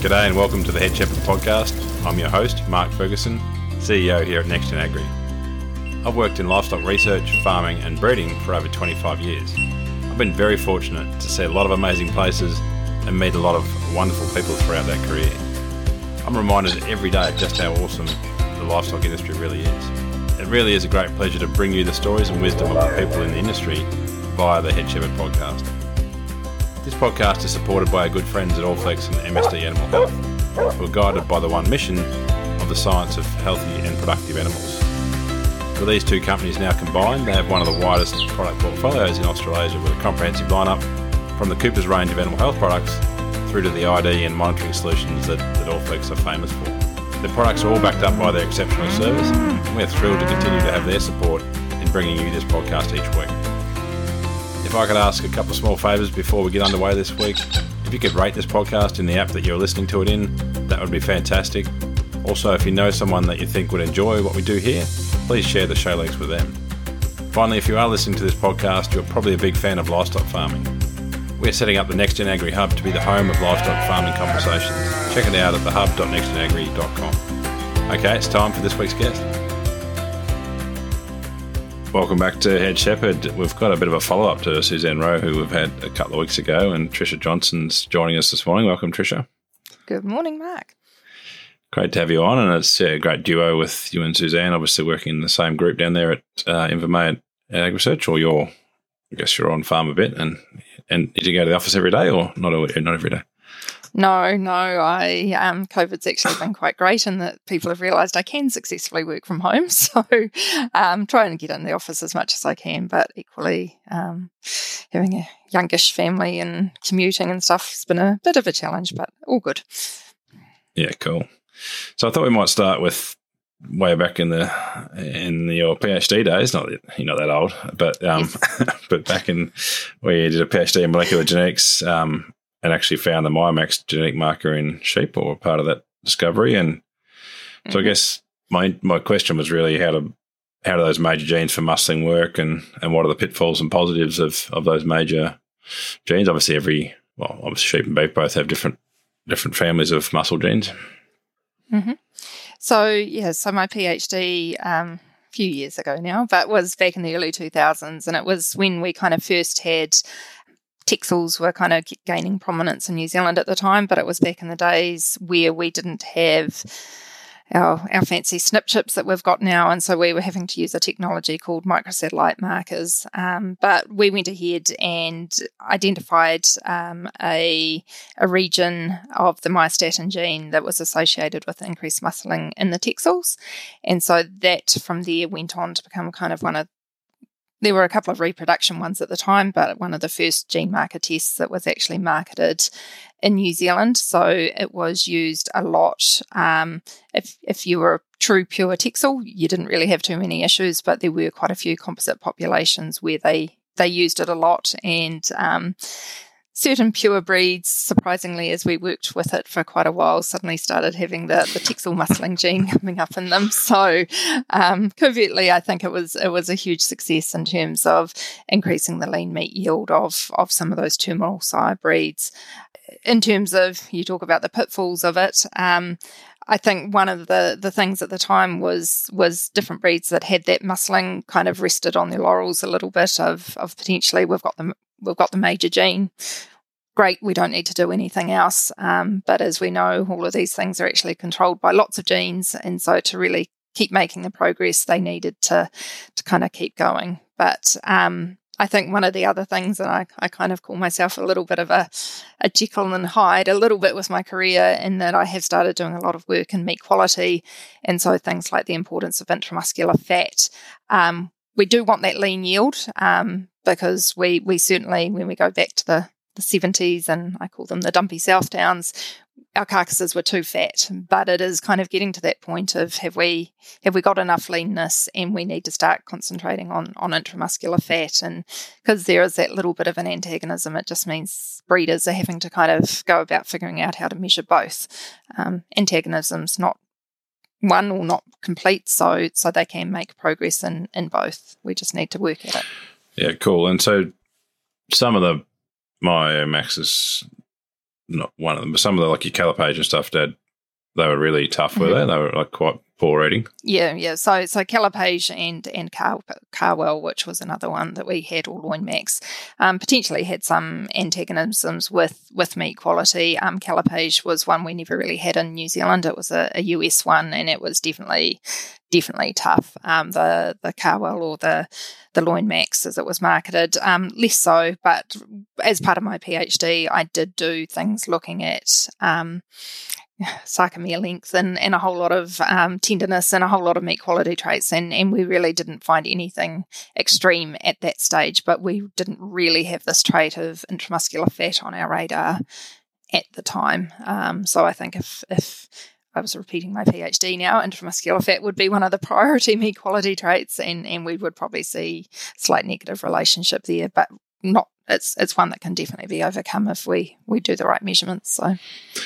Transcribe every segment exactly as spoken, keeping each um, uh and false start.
G'day and welcome to the Head Shepherd podcast. I'm your host, Mark Ferguson, C E O here at NextGen Agri. I've worked in livestock research, farming and breeding for over twenty-five years. I've been very fortunate to see a lot of amazing places and meet a lot of wonderful people throughout that career. I'm reminded every day of just how awesome the livestock industry really is. It really is a great pleasure to bring you the stories and wisdom of the people in the industry via the Head Shepherd podcast. This podcast is supported by our good friends at Allflex and M S D Animal Health, who are guided by the one mission of the science of healthy and productive animals. With these two companies now combined, they have one of the widest product portfolios in Australasia with a comprehensive lineup from the Cooper's range of animal health products through to the I D and monitoring solutions that, that Allflex are famous for. Their products are all backed up by their exceptional service, and we're thrilled to continue to have their support in bringing you this podcast each week. If I could ask a couple of small favours before we get underway this week, if you could rate this podcast in the app that you're listening to it in, that would be fantastic. Also, if you know someone that you think would enjoy what we do here, please share the show links with them. Finally, if you are listening to this podcast, you're probably a big fan of livestock farming. We're setting up the NextGen Agri Hub to be the home of livestock farming conversations. Check it out at the hub dot next gen agri dot com. Okay, it's time for this week's guest. Welcome back to Head Shepherd. We've got a bit of a follow-up to Suzanne Rowe, who we've had a couple of weeks ago, and Tricia Johnson's joining us this morning. Welcome, Tricia. Good morning, Mark. Great to have you on, and it's a great duo with you and Suzanne, obviously working in the same group down there at uh, Invermay at Ag Research, or you're, I guess you're on farm a bit, and and did you go to the office every day, or not, not every day? No, no, I um, COVID's actually been quite great in that people have realised I can successfully work from home. So um, trying to get in the office as much as I can, but equally um, having a youngish family and commuting and stuff has been a bit of a challenge, but all good. Yeah, cool. So I thought we might start with way back in the in your PhD days. Not that you're not that old, but um, yes. but back in where you did a PhD in molecular genetics. Um, and actually found the Myomax genetic marker in sheep, or part of that discovery. And so mm-hmm. I guess my my question was really how to how do those major genes for muscling work, and, and what are the pitfalls and positives of, of those major genes? Obviously every, well, obviously sheep and beef both have different different families of muscle genes. Mm-hmm. So, yeah, so my PhD um, a few years ago now, but was back in the early two thousands, and it was when we kind of first had Texels were kind of gaining prominence in New Zealand at the time, but it was back in the days where we didn't have our, our fancy snip chips that we've got now, and so we were having to use a technology called microsatellite markers. Um, but we went ahead and identified um, a, a region of the myostatin gene that was associated with increased muscling in the Texels, and so that from there went on to become kind of one of There were a couple of reproduction ones at the time, but one of the first gene marker tests that was actually marketed in New Zealand. So it was used a lot. Um, if if you were a true pure Texel, you didn't really have too many issues, but there were quite a few composite populations where they, they used it a lot. And um, certain pure breeds, surprisingly, as we worked with it for quite a while, suddenly started having the, the Texel muscling gene coming up in them. So um, covertly, I think it was it was a huge success in terms of increasing the lean meat yield of, of some of those terminal sire breeds. In terms of, you talk about the pitfalls of it, um, I think one of the, the things at the time was was different breeds that had that muscling kind of rested on their laurels a little bit of, of potentially we've got the we've got the major gene. Great, we don't need to do anything else. Um, but as we know, all of these things are actually controlled by lots of genes, and so to really keep making the progress, they needed to to kind of keep going. But um, I think one of the other things, and I, I kind of call myself a little bit of a, a Jekyll and Hyde a little bit with my career, in that I have started doing a lot of work in meat quality, and so things like the importance of intramuscular fat. Um, we do want that lean yield um, because we we certainly, when we go back to the, the seventies, and I call them the dumpy South Downs, our carcasses were too fat, but it is kind of getting to that point of have we have we got enough leanness, and we need to start concentrating on, on intramuscular fat. And because there is that little bit of an antagonism, it just means breeders are having to kind of go about figuring out how to measure both. Um, antagonism's not one or not complete, so so they can make progress in, in both. We just need to work at it. Yeah, cool. And so some of the Myomaxes not one of them, but some of the like your Calipage and stuff, Dad, they were really tough, were Mm-hmm. they? They were like quite poor eating. Yeah, yeah. So, so Calipage and and Car, Carwell, which was another one that we had, or Loin Max, um, potentially had some antagonisms with with meat quality. Um, Calipage was one we never really had in New Zealand. It was a, a U S one, and it was definitely definitely tough. Um, the the Carwell or the the Loin Max, as it was marketed, um, less so. But as part of my PhD, I did do things looking at Um, sarcomere length and, and a whole lot of um, tenderness and a whole lot of meat quality traits, and, and we really didn't find anything extreme at that stage, but we didn't really have this trait of intramuscular fat on our radar at the time. Um, so I think if, if I was repeating my PhD now, intramuscular fat would be one of the priority meat quality traits, and, and we would probably see slight negative relationship there, but not it's it's one that can definitely be overcome if we, we do the right measurements. So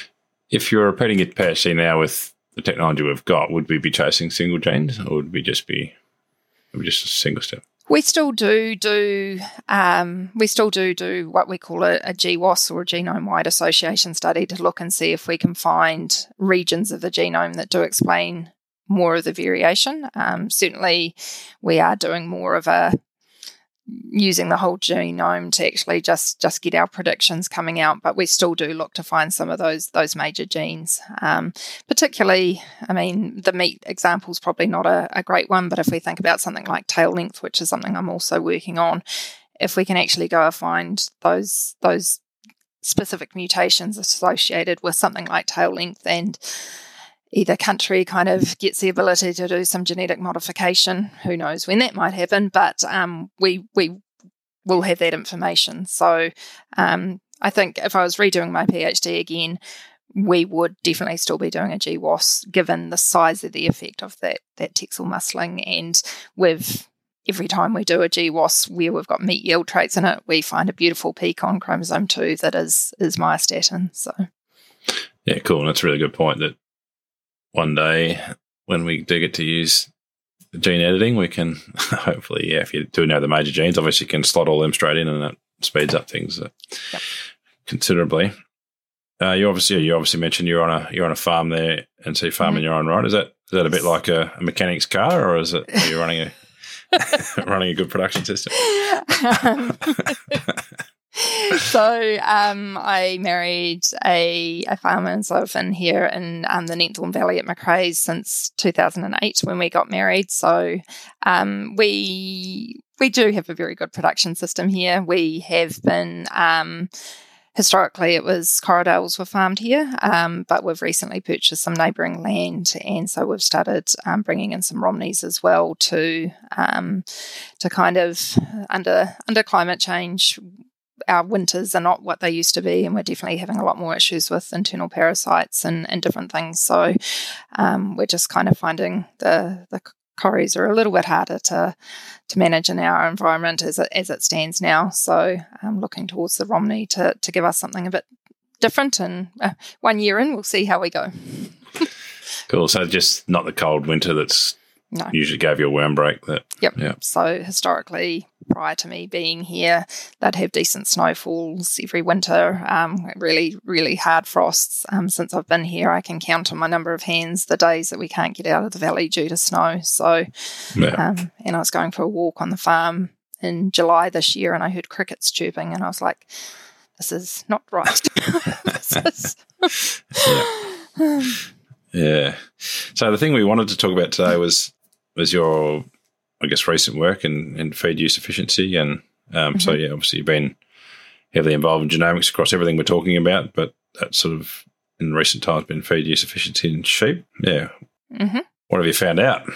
If you're repeating your PhD now with the technology we've got, would we be chasing single genes, or would we just be would we just a single step? We still do do um, we still do do what we call a, a G W A S, or a genome-wide association study, to look and see if we can find regions of the genome that do explain more of the variation. Um, certainly, we are doing more of a using the whole genome to actually just just get our predictions coming out, but we still do look to find some of those those major genes. Um, particularly, I mean, the meat example is probably not a, a great one, but if we think about something like tail length, which is something I'm also working on, if we can actually go and find those those specific mutations associated with something like tail length, and either country kind of gets the ability to do some genetic modification, who knows when that might happen, but um, we we will have that information. So um, I think if I was redoing my PhD again, we would definitely still be doing a G W A S, given the size of the effect of that that Texel muscling. And with every time we do a G W A S where we've got meat yield traits in it, we find a beautiful peak on chromosome two that is is myostatin. So yeah, cool. And that's a really good point, that one day when we do get to use gene editing, we can hopefully, yeah, if you do know the major genes, obviously you can slot all them straight in, and that speeds up things uh, yep. considerably. Uh, you obviously you obviously mentioned you're on a you're on a farm there, and sea farm Mm-hmm. in your own right. Is that is that a bit like a, a mechanic's car, or is it are you running a running a good production system? um, so um, I married a, a farmer in Zofin here in um, the Nentthorne Valley at Macraes since two thousand eight when we got married. So um, we we do have a very good production system here. We have been um, historically it was Corriedales were farmed here, um, but we've recently purchased some neighbouring land, and so we've started um, bringing in some Romneys as well to um, to kind of under under climate change. Our winters are not what they used to be, and we're definitely having a lot more issues with internal parasites and, and different things. So um, we're just kind of finding the the corries are a little bit harder to to manage in our environment as it as it stands now. So I'm looking towards the Romney to to give us something a bit different. And uh, one year in, we'll see how we go. Cool. So just not the cold winter that's No. usually gave you a worm break. That Yep. Yeah. So historically, prior to me being here, they'd have decent snowfalls every winter, um, really, really hard frosts. Um, since I've been here, I can count on my number of hands the days that we can't get out of the valley due to snow. So, Yeah. um, and I was going for a walk on the farm in July this year, and I heard crickets chirping, and I was like, this is not right. This is... yeah. Yeah. So the thing we wanted to talk about today was was your, I guess, recent work in, in feed use efficiency. And um, mm-hmm. so, yeah, obviously you've been heavily involved in genomics across everything we're talking about, but that sort of in recent times been feed use efficiency in sheep. Yeah. Mm-hmm. What have you found out?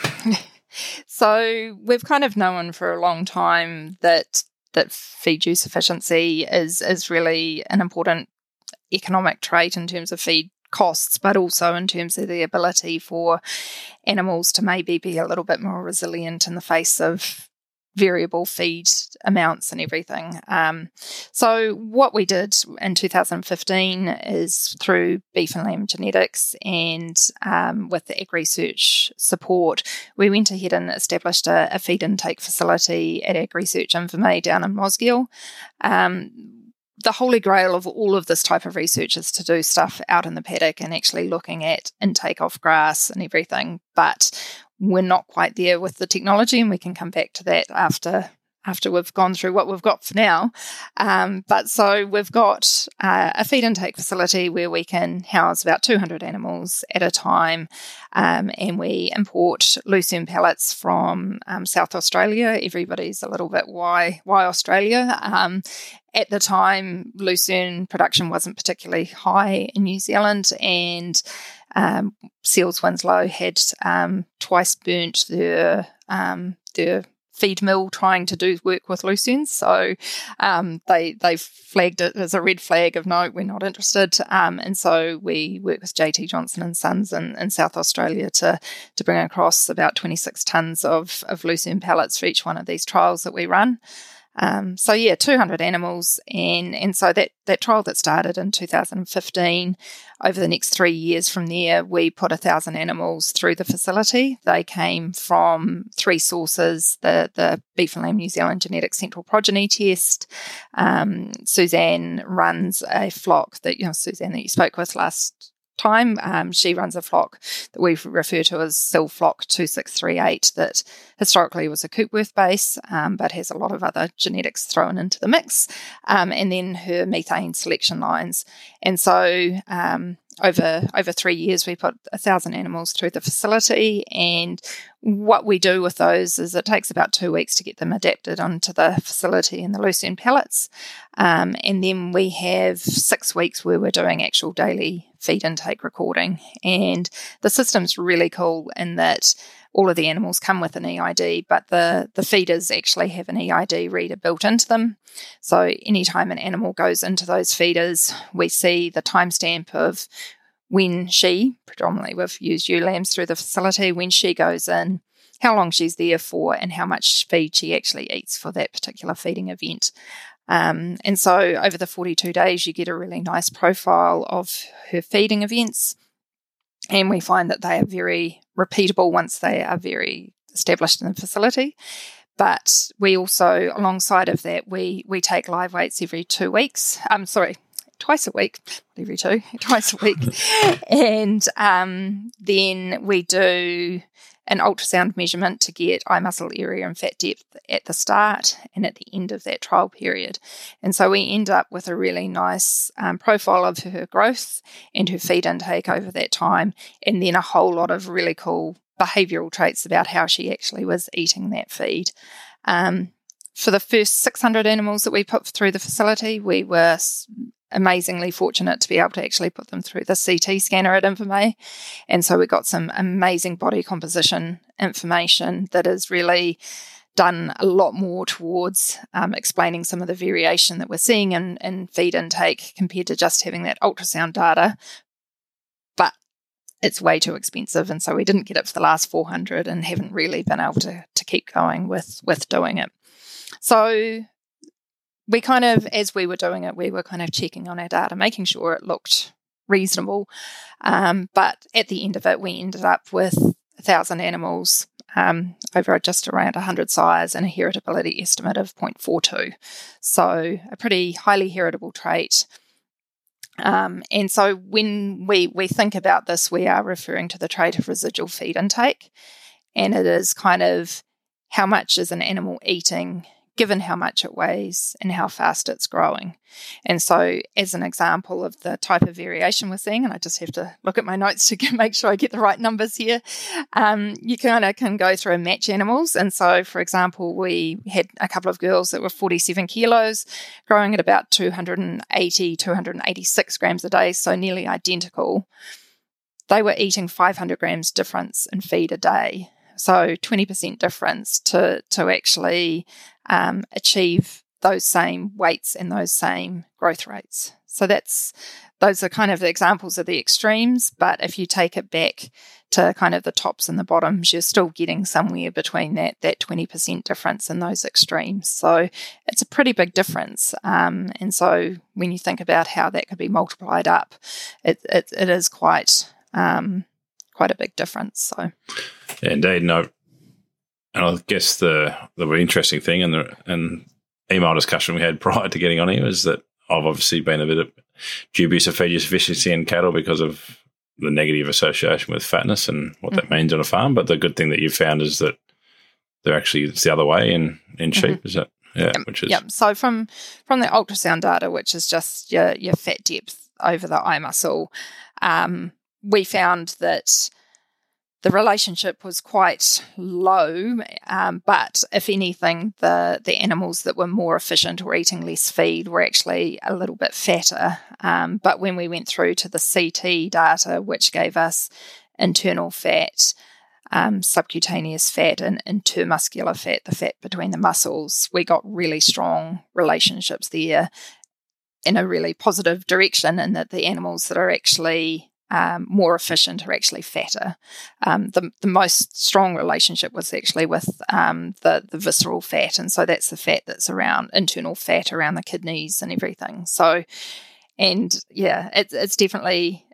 So we've kind of known for a long time that that feed use efficiency is is really an important economic trait in terms of feed costs, but also in terms of the ability for animals to maybe be a little bit more resilient in the face of variable feed amounts and everything. Um, so what we did in two thousand fifteen is through beef and lamb genetics and um, with the Ag Research support, we went ahead and established a, a feed intake facility at Ag Research Invermay down in Mosgiel. Um, the holy grail of all of this type of research is to do stuff out in the paddock and actually looking at intake off grass and everything. But we're not quite there with the technology, and we can come back to that after after we've gone through what we've got for now. Um, but so we've got uh, a feed intake facility where we can house about two hundred animals at a time, um, and we import Lucerne pellets from um, South Australia. Everybody's a little bit, why, why Australia? Um, at the time, Lucerne production wasn't particularly high in New Zealand, and um, Seals Winslow had um, twice burnt their um, their feed mill trying to do work with Lucerne. So um, they they flagged it as a red flag of no, we're not interested. Um, and so we work with J T Johnson and Sons in, in South Australia to to bring across about twenty-six tonnes of, of Lucerne pellets for each one of these trials that we run. Um, so yeah, two hundred animals, and and so that, that trial that started in two thousand fifteen, over the next three years from there, we put a thousand animals through the facility. They came from three sources: the the Beef and Lamb New Zealand Genetic Central Progeny Test. Um, Suzanne runs a flock that you know Suzanne that you spoke with last time. Um, she runs a flock that we refer to as Sil Flock two six three eight that historically was a Coopworth base, um, but has a lot of other genetics thrown into the mix, um, and then her methane selection lines. And so um, over over three years, we put a thousand animals through the facility, and what we do with those is it takes about two weeks to get them adapted onto the facility and the Lucerne pellets, um, and then we have six weeks where we're doing actual daily feed intake recording. And the system's really cool in that all of the animals come with an E I D, but the, the feeders actually have an E I D reader built into them. So anytime an animal goes into those feeders, we see the timestamp of when she, predominantly we've used ewe lambs through the facility, when she goes in, how long she's there for, and how much feed she actually eats for that particular feeding event. Um, and so over the forty-two days, you get a really nice profile of her feeding events. And we find that they are very repeatable once they are very established in the facility. But we also, alongside of that, we we take live weights every two weeks. I'm um, sorry, twice a week, not every two, twice a week. And um, then we do an ultrasound measurement to get eye muscle area and fat depth at the start and at the end of that trial period. And so we end up with a really nice um, profile of her growth and her feed intake over that time, and then a whole lot of really cool behavioural traits about how she actually was eating that feed. Um, for the first six hundred animals that we put through the facility, we were amazingly fortunate to be able to actually put them through the C T scanner at Infomay. And so we got some amazing body composition information that has really done a lot more towards um, explaining some of the variation that we're seeing in, in feed intake compared to just having that ultrasound data. But it's way too expensive, and so we didn't get it for the last four hundred and haven't really been able to, to keep going with, with doing it. So we kind of, as we were doing it, we were kind of checking on our data, making sure it looked reasonable. Um, but at the end of it, we ended up with one thousand animals um, over just around one hundred sires and a heritability estimate of zero point four two. So a pretty highly heritable trait. Um, and so when we, we think about this, we are referring to the trait of residual feed intake. And it is kind of how much is an animal eating given how much it weighs and how fast it's growing. And so as an example of the type of variation we're seeing, and I just have to look at my notes to get, make sure I get the right numbers here, um, you kind of can go through and match animals. And so, for example, we had a couple of girls that were forty-seven kilos, growing at about two hundred eighty, two hundred eighty-six grams a day, so nearly identical. They were eating five hundred grams difference in feed a day. So twenty percent difference to, to actually um, achieve those same weights and those same growth rates. So that's those are kind of the examples of the extremes, but if you take it back to kind of the tops and the bottoms, you're still getting somewhere between that that twenty percent difference in those extremes. So it's a pretty big difference. Um, and so when you think about how that could be multiplied up, it, it, it is quite... Um, quite a big difference. So, yeah, indeed, no, and I guess the the interesting thing and the and email discussion we had prior to getting on here is that I've obviously been a bit of dubious of feed use efficiency in cattle because of the negative association with fatness and what mm-hmm. that means on a farm. But the good thing that you've found is that they're actually, it's the other way in, in sheep, mm-hmm. is that? Yeah, yep. which is. Yep. So from, from the ultrasound data, which is just your, your fat depth over the eye muscle, um, we found that the relationship was quite low, um, but if anything, the, the animals that were more efficient or eating less feed were actually a little bit fatter. Um, but when we went through to the C T data, which gave us internal fat, um, subcutaneous fat, and intermuscular fat, the fat between the muscles, we got really strong relationships there in a really positive direction, in that the animals that are actually Um, more efficient are actually fatter. Um, the, the most strong relationship was actually with um, the, the visceral fat, and so that's the fat that's around, internal fat around the kidneys and everything. So, and yeah, it, it's definitely,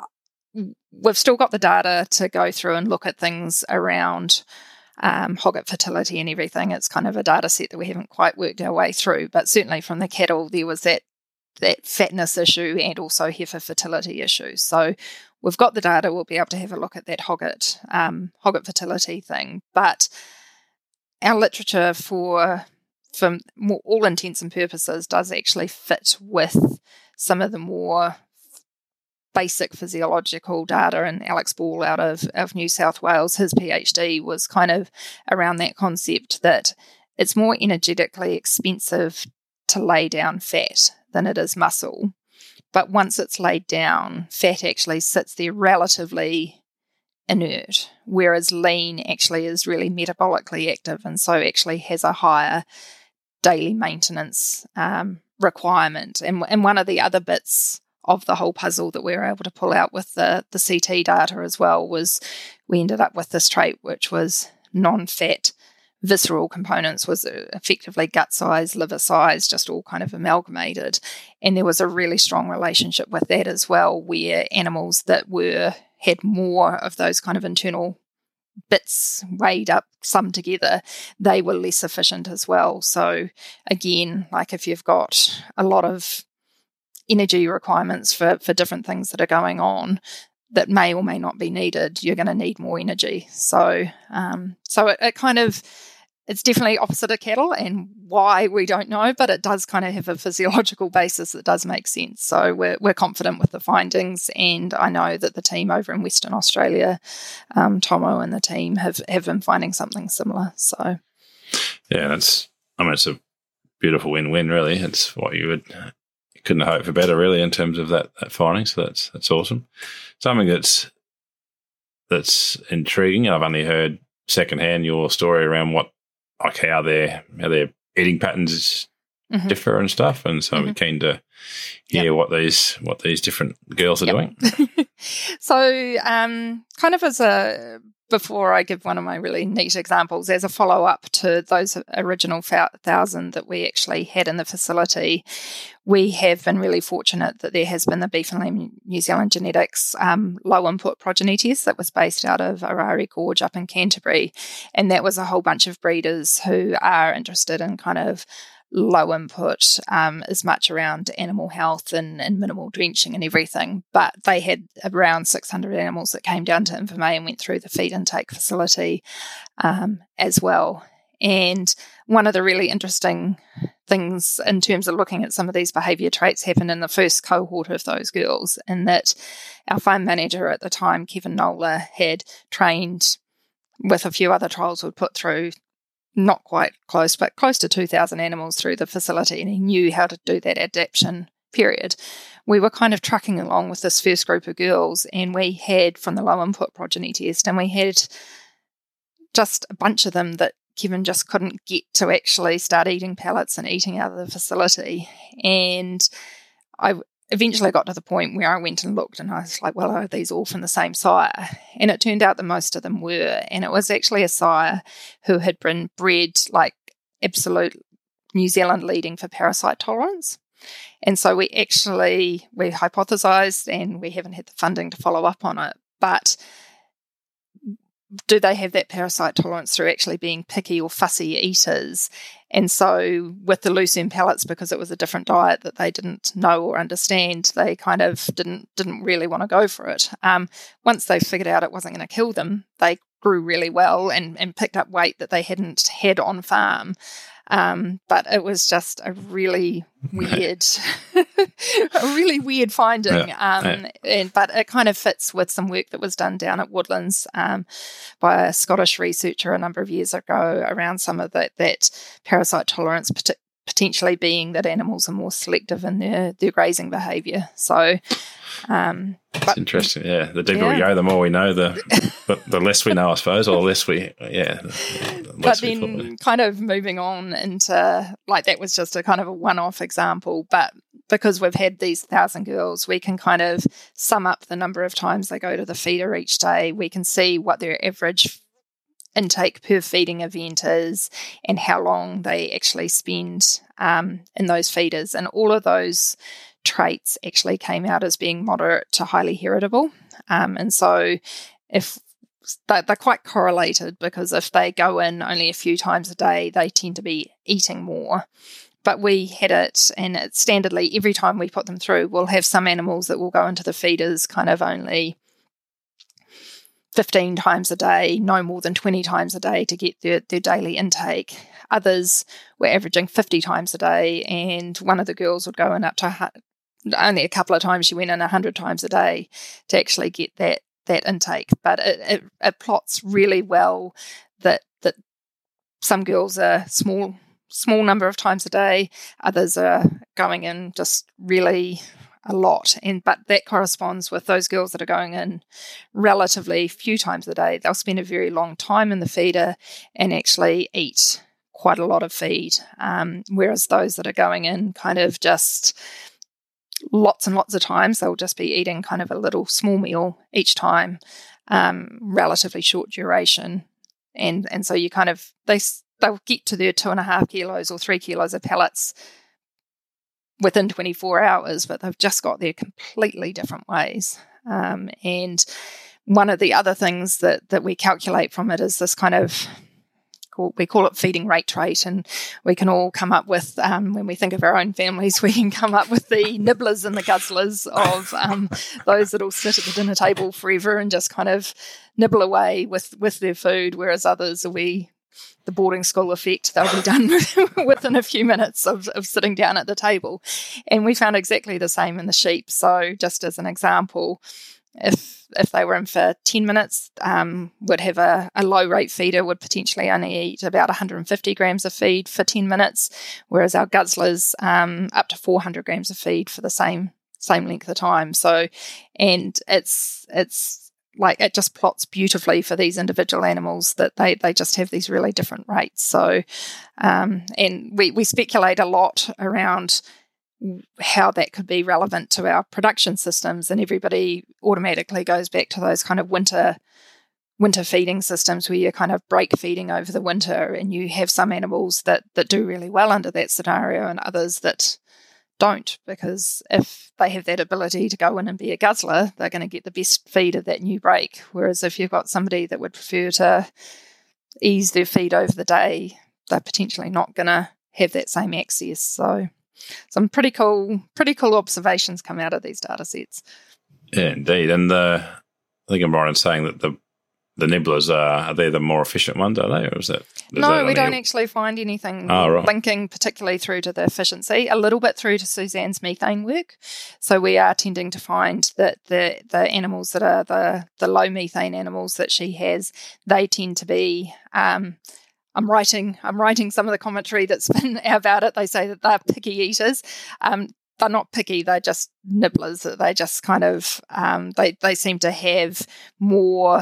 we've still got the data to go through and look at things around um, hogget fertility and everything. It's kind of a data set that we haven't quite worked our way through, but certainly from the cattle there was that that fatness issue and also heifer fertility issues. So we've got the data, we'll be able to have a look at that hogget, um, hogget fertility thing. But our literature for, for more, all intents and purposes does actually fit with some of the more basic physiological data. And Alex Ball out of, of New South Wales, his PhD was kind of around that concept that it's more energetically expensive to lay down fat than it is muscle. But once it's laid down, fat actually sits there relatively inert, whereas lean actually is really metabolically active and so actually has a higher daily maintenance um, requirement. And, and one of the other bits of the whole puzzle that we were able to pull out with the, the C T data as well was we ended up with this trait which was non-fat visceral components, was effectively gut size, liver size, just all kind of amalgamated. And there was a really strong relationship with that as well, where animals that were had more of those kind of internal bits weighed up, summed together, they were less efficient as well. So again, like if you've got a lot of energy requirements for, for different things that are going on that may or may not be needed, you're going to need more energy. So um, so it, it kind of, it's definitely opposite of cattle, and why we don't know, but it does kind of have a physiological basis that does make sense. So we're we're confident with the findings, and I know that the team over in Western Australia, um, Tomo and the team have, have been finding something similar. So yeah, that's, I mean, it's a beautiful win-win, really. It's what you would, you couldn't hope for better, really, in terms of that, that finding. So that's that's awesome. Something that's that's intriguing. I've only heard secondhand your story around what, like how their how their eating patterns mm-hmm. differ and stuff, and so mm-hmm. we're keen to hear yep. what these what these different girls are yep. doing. So, um, kind of as a before I give one of my really neat examples, as a follow up to those original thousand that we actually had in the facility, we have been really fortunate that there has been the Beef and Lamb New Zealand Genetics um, low input progeny test that was based out of Arari Gorge up in Canterbury. And that was a whole bunch of breeders who are interested in kind of low input, um, as much around animal health and, and minimal drenching and everything. But they had around six hundred animals that came down to Invermay and went through the feed intake facility um, as well. And one of the really interesting things in terms of looking at some of these behaviour traits happened in the first cohort of those girls, in that our farm manager at the time, Kevin Nola, had trained with a few other trials we'd put through, not quite close, but close to two thousand animals through the facility, and he knew how to do that adaptation period. We were kind of trucking along with this first group of girls, and we had from the low input progeny test, and we had just a bunch of them that Kevin just couldn't get to actually start eating pellets and eating out of the facility. And I eventually got to the point where I went and looked, and I was like, well, are these all from the same sire? And it turned out that most of them were. And it was actually a sire who had been bred like absolute New Zealand leading for parasite tolerance. And so we actually, we hypothesised, and we haven't had the funding to follow up on it, but do they have that parasite tolerance through actually being picky or fussy eaters? And so with the lucerne pellets, because it was a different diet that they didn't know or understand, they kind of didn't didn't really want to go for it. Um, once they figured out it wasn't going to kill them, they grew really well and, and picked up weight that they hadn't had on farm. Um, but it was just a really weird, a really weird finding. Yeah, um, yeah. And, but it kind of fits with some work that was done down at Woodlands um, by a Scottish researcher a number of years ago around some of the, that parasite tolerance, pot- potentially being that animals are more selective in their, their grazing behaviour. So, um, It's but, interesting. Yeah, the deeper yeah. we go, the more we know, the but the less we know, I suppose, or the less we, yeah. The, the But less we then follow. kind of moving on into, like, that was just a kind of a one-off example, but because we've had these thousand girls, we can kind of sum up the number of times they go to the feeder each day. We can see what their average intake per feeding event is and how long they actually spend um, in those feeders. And all of those traits actually came out as being moderate to highly heritable. Um, and so if they're, they're quite correlated, because if they go in only a few times a day, they tend to be eating more. But we had it, and it's standardly every time we put them through, we'll have some animals that will go into the feeders kind of only fifteen times a day, no more than twenty times a day to get their, their daily intake. Others were averaging fifty times a day, and one of the girls would go in up to only a couple of times. She went in one hundred times a day to actually get that that intake. But it, it, it plots really well that that some girls are small small number of times a day, others are going in just really a lot. And but that corresponds with those girls that are going in relatively few times a day. They'll spend a very long time in the feeder and actually eat quite a lot of feed, um, whereas those that are going in kind of just lots and lots of times, they'll just be eating kind of a little small meal each time, um, relatively short duration. And and so you kind of, they, they'll get to their two and a half kilos or three kilos of pellets within twenty-four hours, but they've just got there completely different ways. Um, and one of the other things that, that we calculate from it is this kind of, we call it feeding rate trait, and we can all come up with, um, when we think of our own families, we can come up with the nibblers and the guzzlers of um, those that will sit at the dinner table forever and just kind of nibble away with, with their food, whereas others will be the boarding school effect. They'll be done within a few minutes of, of sitting down at the table. And we found exactly the same in the sheep. So just as an example, if if they were in for ten minutes, um, would have a, a low rate feeder would potentially only eat about one hundred fifty grams of feed for ten minutes, whereas our guzzlers um, up to four hundred grams of feed for the same same length of time. So, and it's it's like it just plots beautifully for these individual animals that they, they just have these really different rates. So, um, and we, we speculate a lot around how that could be relevant to our production systems, and everybody automatically goes back to those kind of winter winter feeding systems where you're kind of break feeding over the winter, and you have some animals that, that do really well under that scenario and others that don't, because if they have that ability to go in and be a guzzler, they're going to get the best feed of that new break. Whereas if you've got somebody that would prefer to ease their feed over the day, they're potentially not going to have that same access. So some pretty cool, pretty cool observations come out of these data sets. Yeah, indeed. And the, I think I'm right in saying that the the nibblers are, are they the more efficient ones, are they? Or is that, is no, that we don't a... actually find anything oh, right. linking particularly through to the efficiency, a little bit through to Suzanne's methane work. So we are tending to find that the, the animals that are the, the low methane animals that she has, they tend to be... Um, I'm writing I'm writing some of the commentary that's been about it. They say that they're picky eaters. Um, they're not picky, they're just nibblers. They just kind of, um, they, they seem to have more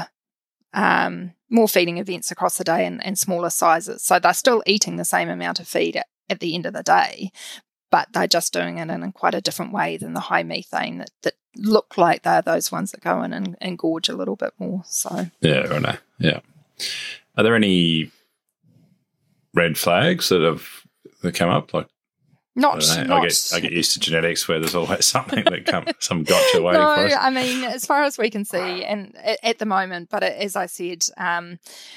um, more feeding events across the day and, and smaller sizes. So they're still eating the same amount of feed at, at the end of the day, but they're just doing it in, in quite a different way than the high methane that, that look like they're those ones that go in and, and gorge a little bit more. So Yeah, right now. Yeah. Are there any red flags that have that come up? Like, not, I, not I get I get used to genetics where there's always something that comes, some gotcha waiting no, for us. I mean, as far as we can see, and at, at the moment, but as I said, um,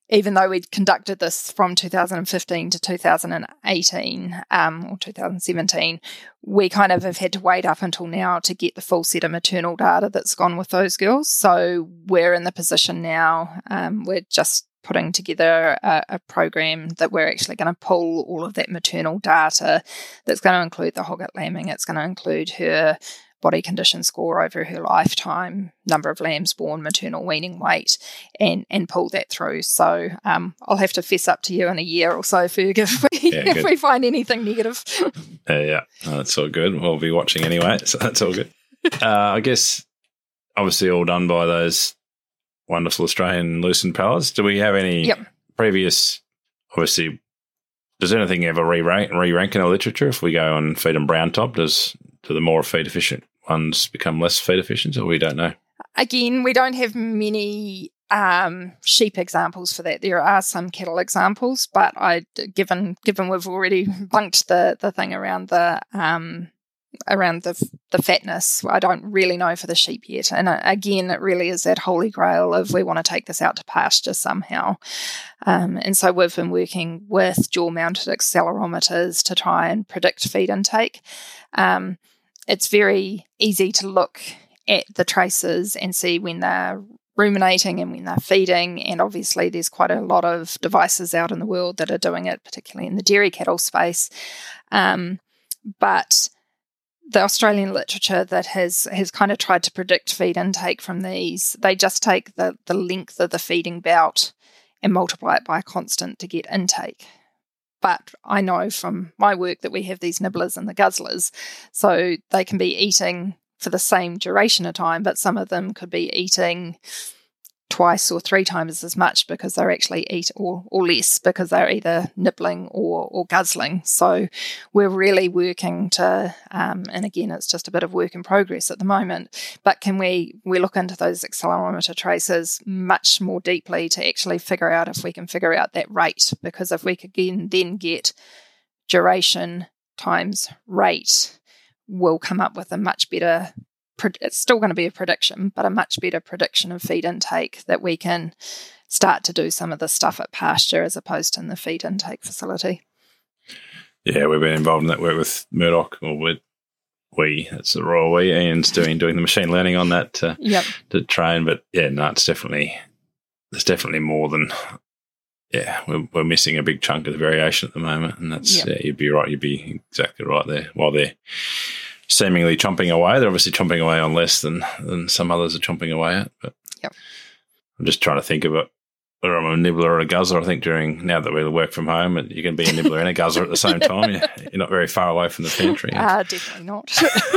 even though we'd conducted this from two thousand fifteen to two thousand eighteen um, or two thousand seventeen, we kind of have had to wait up until now to get the full set of maternal data that's gone with those girls. So we're in the position now, um, we're just putting together a, a program that we're actually going to pull all of that maternal data that's going to include the hogget lambing. It's going to include her body condition score over her lifetime, number of lambs born, maternal weaning weight, and and pull that through. So um, I'll have to fess up to you in a year or so, Ferg, if we, yeah, if we find anything negative. Uh, yeah, oh, that's all good. We'll be watching anyway, so that's all good. Uh, I guess, obviously all done by those wonderful Australian Lucerne pals. Do we have any yep. previous, obviously, does anything ever re-rank, re-rank in the literature if we go on feed and brown top? Does do the more feed efficient ones become less feed efficient, or we don't know? Again, we don't have many um, sheep examples for that. There are some cattle examples, but I, given given we've already bunked the the thing around the um, around the the fatness, I don't really know for the sheep yet. And uh, again, it really is that holy grail of we want to take this out to pasture somehow. Um, and so we've been working with jaw-mounted accelerometers to try and predict feed intake. Um, it's very easy to look at the traces and see when they're ruminating and when they're feeding, and obviously there's quite a lot of devices out in the world that are doing it, particularly in the dairy cattle space. Um, but the Australian literature that has, has kind of tried to predict feed intake from these, they just take the, the length of the feeding bout and multiply it by a constant to get intake. But I know from my work that we have these nibblers and the guzzlers, so they can be eating for the same duration of time, but some of them could be eating twice or three times as much because they're actually eat or, or less because they're either nibbling or, or guzzling. So we're really working to, um, and again, it's just a bit of work in progress at the moment, but can we, we look into those accelerometer traces much more deeply to actually figure out if we can figure out that rate, because if we could again then get duration times rate, we'll come up with a much better, it's still going to be a prediction, but a much better prediction of feed intake that we can start to do some of the stuff at pasture as opposed to in the feed intake facility. Yeah, we've been involved in that work with Murdoch, or with we, that's the royal we, Ian's doing doing the machine learning on that to, yep. to train. But yeah, no, it's definitely, there's definitely more than, yeah, we're, we're missing a big chunk of the variation at the moment. And that's, yep. yeah, you'd be right, you'd be exactly right there. While they're seemingly chomping away, they're obviously chomping away on less than, than some others are chomping away at. But yep. I'm just trying to think of it. Whether I'm a nibbler or a guzzler, I think during, now that we work from home, you can be a nibbler and a guzzler at the same time. You're, you're not very far away from the pantry. Uh, definitely not.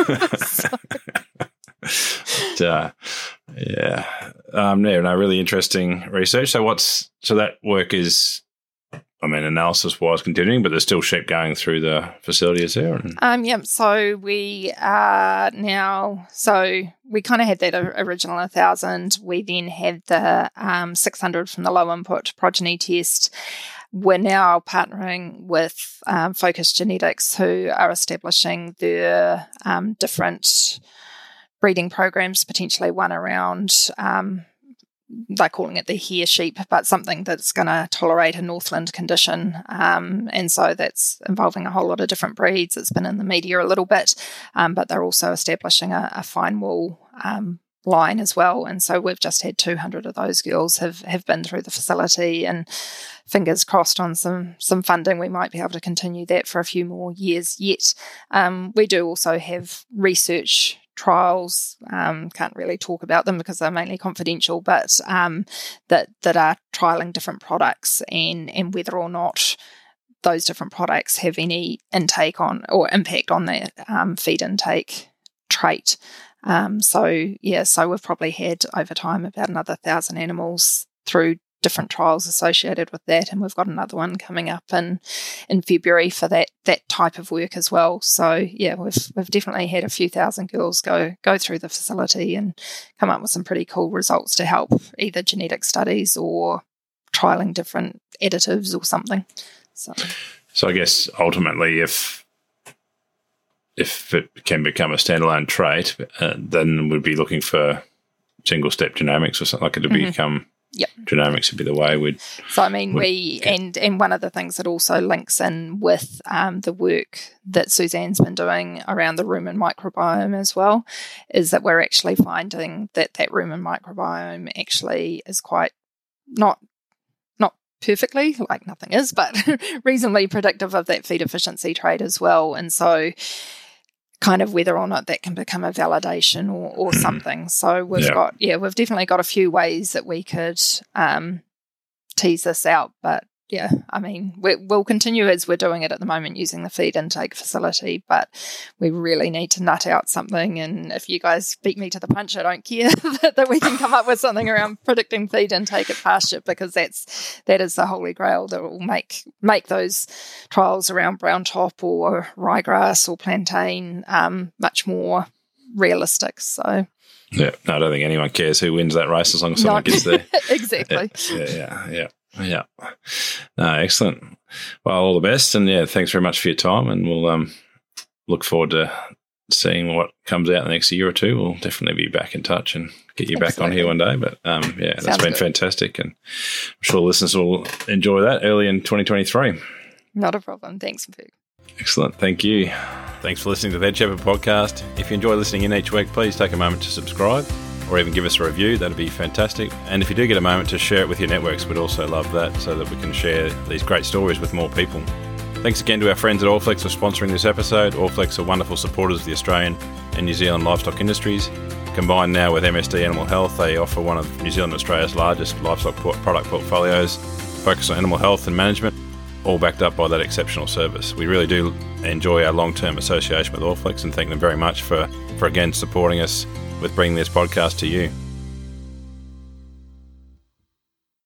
but, uh, yeah. Um, yeah, no, really interesting research. So what's, so that work is, I mean, analysis-wise continuing, but there's still sheep going through the facility, is there? Um, yeah, so we are now, so we kind of had that original one thousand. We then had the um, six hundred from the low-input progeny test. We're now partnering with um, Focus Genetics, who are establishing their um, different breeding programs, potentially one around um they're calling it the hair sheep, but something that's going to tolerate a Northland condition. Um, and so that's involving a whole lot of different breeds. It's been in the media a little bit, um, but they're also establishing a, a fine wool um, line as well. And so we've just had two hundred of those girls have, have been through the facility, and fingers crossed on some, some funding, we might be able to continue that for a few more years yet. Um, we do also have research trials, um, can't really talk about them because they're mainly confidential, but um, that that are trialling different products and and whether or not those different products have any intake on or impact on their um, feed intake trait. Um, so yeah, so we've probably had over time about another thousand animals through different trials associated with that, and we've got another one coming up in in February for that that type of work as well. So yeah, we've we've definitely had a few thousand girls go go through the facility and come up with some pretty cool results to help either genetic studies or trialing different additives or something. So, so I guess ultimately, if if it can become a standalone trait, uh, then we'd be looking for single step genomics or something like it to mm-hmm. become Yep. Genomics would be the way we'd... So, I mean, would, we, and, and one of the things that also links in with um, the work that Suzanne's been doing around the rumen microbiome as well, is that we're actually finding that that rumen microbiome actually is quite not, not perfectly, like nothing is, but reasonably predictive of that feed efficiency trait as well. And so kind of whether or not that can become a validation or, or something. So we've yeah. got, yeah, we've definitely got a few ways that we could um, tease this out. But yeah, I mean, we, we'll continue as we're doing it at the moment using the feed intake facility, but we really need to nut out something. And if you guys beat me to the punch, I don't care that, that we can come up with something around predicting feed intake at pasture, because that's that is the holy grail that will make make those trials around brown top or ryegrass or plantain um, much more realistic. So. Yeah, no, I don't think anyone cares who wins that race as long as someone Not, gets there. Exactly. Yeah, yeah, yeah. Yeah. No, excellent. Well, all the best. And yeah, thanks very much for your time. And we'll um, look forward to seeing what comes out in the next year or two. We'll definitely be back in touch and get you back on here one day. But um, yeah, Sounds that's been good. fantastic. And I'm sure listeners will enjoy that early in twenty twenty-three. Not a problem. Thanks, Peg. Excellent. Thank you. Thanks for listening to the Veg Shepherd podcast. If you enjoy listening in each week, please take a moment to subscribe or even give us a review. That'd be fantastic. And if you do get a moment to share it with your networks, we'd also love that, so that we can share these great stories with more people. Thanks again to our friends at Allflex for sponsoring this episode. Allflex are wonderful supporters of the Australian and New Zealand livestock industries. Combined now with M S D Animal Health, they offer one of New Zealand and Australia's largest livestock product portfolios, focused on animal health and management, all backed up by that exceptional service. We really do enjoy our long-term association with Allflex and thank them very much for, for again supporting us with bringing this podcast to you.